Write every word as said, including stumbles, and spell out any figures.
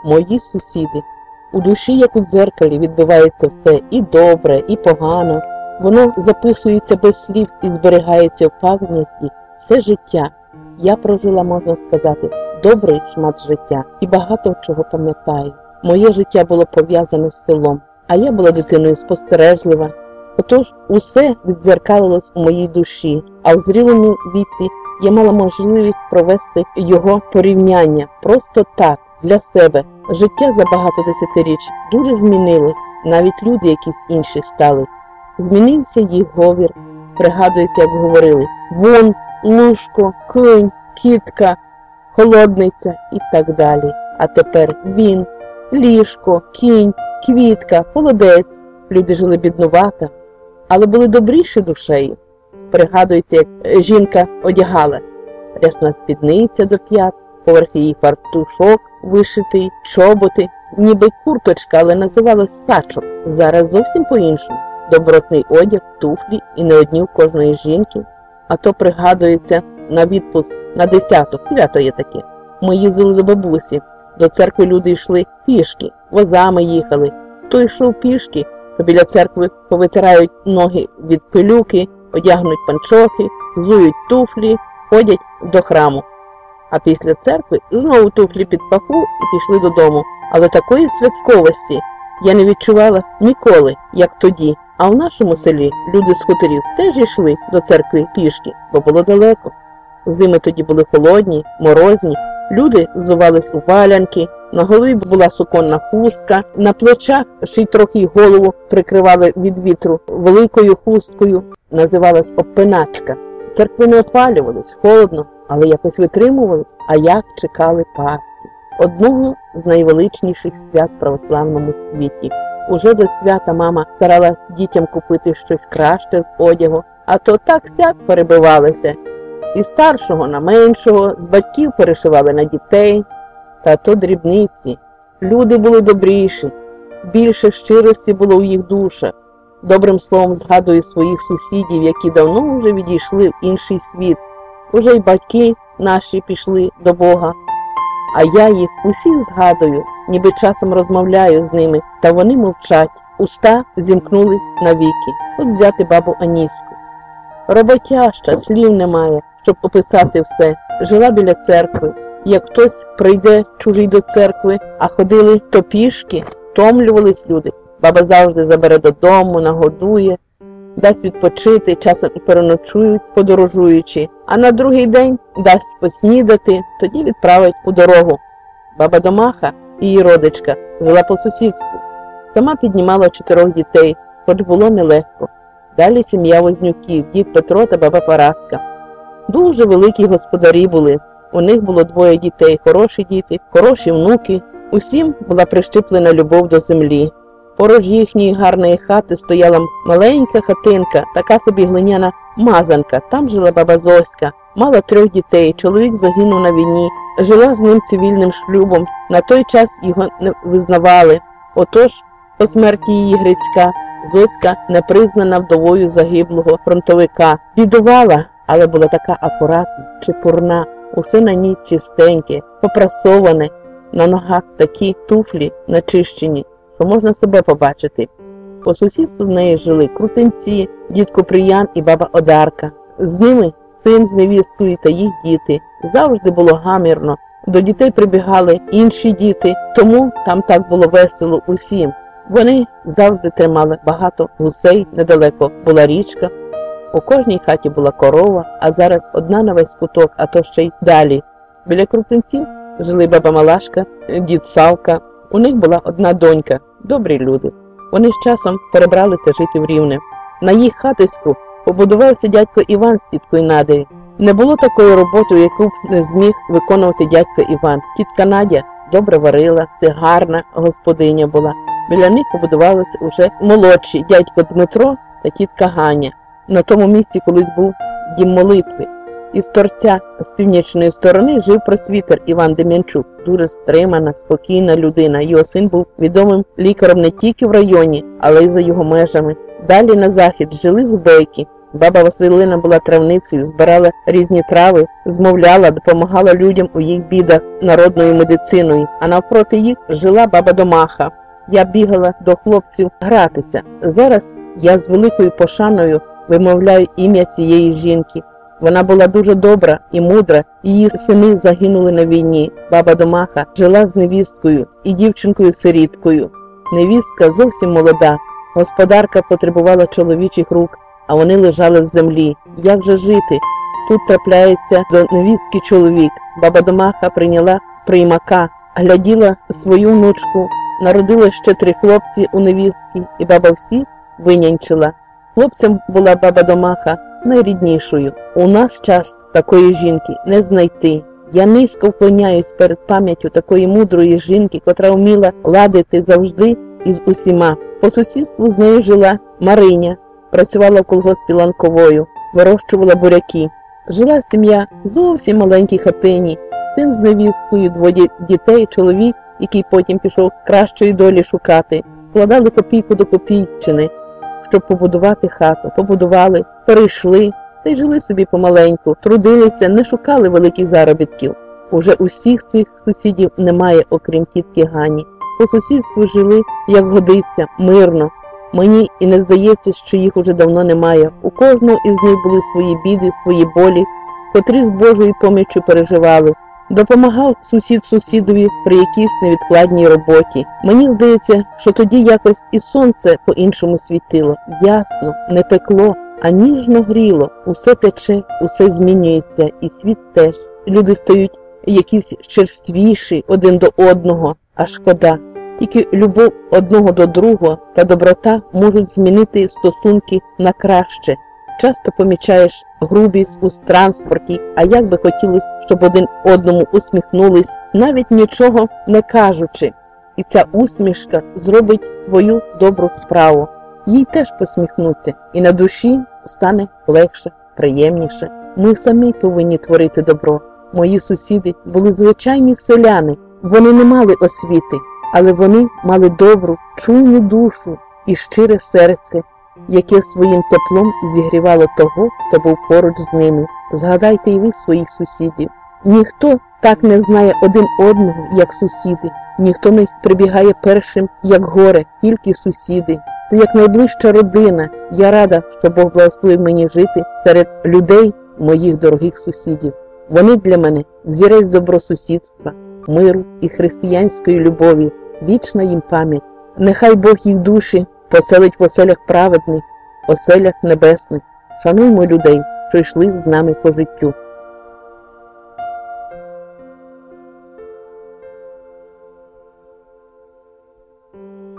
мої сусіди. У душі, як у дзеркалі, відбивається все і добре, і погано. Воно записується без слів і зберігається в пам'яті все життя. Я прожила, можна сказати, добрий шмат життя і багато чого пам'ятаю. Моє життя було пов'язане з селом, а я була дитиною спостережлива. Отож, усе віддзеркалилось у моїй душі, а в зрілому віці я мала можливість провести його порівняння просто так, для себе. Життя за багато десятиріч дуже змінилось, навіть люди якісь інші стали. Змінився їх говір, пригадується, як говорили: вон, лужко, кінь, кітка, холодниця і так далі. А тепер він, ліжко, кінь, квітка, холодець. Люди жили біднувато, але були добріші душею. Пригадується, як жінка одягалась: рясна спідниця до п'ят, поверх її фартушок вишитий, чоботи, ніби курточка, але називалась сачок. Зараз зовсім по-іншому. Добротний одяг, туфлі і не одні у кожної жінки. А то пригадується на відпуск на десяток, свято є таке. Ми їздили до бабусі. До церкви люди йшли пішки, возами їхали. Хто йшов пішки, то біля церкви повитирають ноги від пилюки, одягнуть панчохи, взують туфлі, ходять до храму. А після церкви знову туфлі під паху і пішли додому. Але такої святковості я не відчувала ніколи, як тоді. А в нашому селі люди з хуторів теж йшли до церкви пішки, бо було далеко. Зими тоді були холодні, морозні, люди взувались у валянки, на голові була суконна хустка, на плечах ще й трохи й голову прикривали від вітру великою хусткою, називалась обпиначка. Церкви не опалювались, холодно, але якось витримували, а як чекали Пасхи, одного з найвеличніших свят в православному світі. Уже до свята мама старалась дітям купити щось краще з одягу, а то так-сяк перебивалися. І старшого на меншого, з батьків перешивали на дітей. Та то дрібниці. Люди були добріші, більше щирості було у їх душах. Добрим словом згадую своїх сусідів, які давно вже відійшли в інший світ. Уже й батьки наші пішли до Бога. А я їх усіх згадую, ніби часом розмовляю з ними, та вони мовчать. Уста зімкнулись навіки. От взяти бабу Аніську. Роботяща, слів немає, щоб описати все. Жила біля церкви. Як хтось прийде чужий до церкви, а ходили то пішки, втомлювались люди. Баба завжди забере додому, нагодує, дасть відпочити, часом і переночують, подорожуючи, а на другий день дасть поснідати, тоді відправить у дорогу. Баба Домаха, її родичка, жила по сусідству. Сама піднімала чотирьох дітей, хоч було нелегко. Далі сім'я Вознюків, дід Петро та баба Параска. Дуже великі господарі були. У них було двоє дітей, хороші діти, хороші внуки. Усім була прищеплена любов до землі. Поруч їхньої гарної хати стояла маленька хатинка, така собі глиняна мазанка. Там жила баба Зоська, мала трьох дітей, чоловік загинув на війні, жила з ним цивільним шлюбом. На той час його не визнавали. Отож, по смерті її Грицька, Зоська не признана вдовою загиблого фронтовика. Бідувала, але була така акуратна, чепурна. Усе на ній чистеньке, попрасоване, на ногах такі туфлі начищені, що можна себе побачити. По сусідству в неї жили Крутенці, дід Куприян і баба Одарка. З ними син з невісткою та їх діти. Завжди було гамірно. До дітей прибігали інші діти, тому там так було весело усім. Вони завжди тримали багато гусей, недалеко була річка. У кожній хаті була корова, а зараз одна на весь куток, а то ще й далі. Біля Крутенців жили баба Малашка, дід Савка. У них була одна донька, добрі люди. Вони з часом перебралися жити в Рівне. На їх хатиську побудувався дядько Іван з тіткою Надею. Не було такої роботи, яку б не зміг виконувати дядько Іван. Тітка Надя добре варила, ти гарна господиня була. Біля них побудувалися уже молодші дядько Дмитро та тітка Ганя. На тому місці колись був дім молитви. Із торця з північної сторони жив просвітер Іван Дем'янчук. Дуже стримана, спокійна людина. Його син був відомим лікарем не тільки в районі, але й за його межами. Далі на захід жили Зубейки. Баба Василина була травницею, збирала різні трави, змовляла, допомагала людям у їх бідах народною медициною, а навпроти їх жила баба Домаха. Я бігала до хлопців гратися. Зараз я з великою пошаною вимовляю ім'я цієї жінки. Вона була дуже добра і мудра, її сини загинули на війні. Баба Домаха жила з невісткою і дівчинкою-сиріткою. Невістка зовсім молода, господарка потребувала чоловічих рук, а вони лежали в землі. Як же жити? Тут трапляється до невістки чоловік. Баба Домаха прийняла приймака, гляділа свою внучку, народила ще три хлопці у невістки, і баба всіх винянчила. Хлопцям була баба Домаха найріднішою. У нас час такої жінки не знайти. Я низько вклоняюсь перед пам'яттю такої мудрої жінки, котра вміла ладити завжди із усіма. По сусідству з нею жила Мариня, працювала в колгоспі ланковою, вирощувала буряки. Жила сім'я в зовсім маленькій хатині, син з невісткою, двоє дітей, чоловік, який потім пішов кращої долі шукати. Складали копійку до копійчини, щоб побудувати хату. Побудували, перейшли, та й жили собі помаленьку, трудилися, не шукали великих заробітків. Уже усіх цих сусідів немає, окрім тітки Гані. По сусідству жили, як годиться, мирно. Мені і не здається, що їх уже давно немає. У кожного із них були свої біди, свої болі, котрі з Божою поміччю переживали. Допомагав сусід сусідові при якійсь невідкладній роботі. Мені здається, що тоді якось і сонце по-іншому світило. Ясно, не пекло, а ніжно гріло. Усе тече, усе змінюється, і світ теж. Люди стають якісь черствіші один до одного, а шкода. Тільки любов одного до другого та доброта можуть змінити стосунки на краще. Часто помічаєш грубість у транспорті, а як би хотілося, щоб один одному усміхнулись, навіть нічого не кажучи. І ця усмішка зробить свою добру справу. Їй теж посміхнуться, і на душі стане легше, приємніше. Ми самі повинні творити добро. Мої сусіди були звичайні селяни, вони не мали освіти, але вони мали добру, чуйну душу і щире серце, яке своїм теплом зігрівало того, хто був поруч з ними. Згадайте і ви своїх сусідів. Ніхто так не знає один одного, як сусіди. Ніхто не прибігає першим, як горе, тільки сусіди. Це як найближча родина. Я рада, що Бог благословив мені жити серед людей, моїх дорогих сусідів. Вони для мене взірець добросусідства, миру і християнської любові. Вічна їм пам'ять. Нехай Бог їх душі поселить в оселях праведних, оселях небесних. Шануймо людей, що йшли з нами по життю.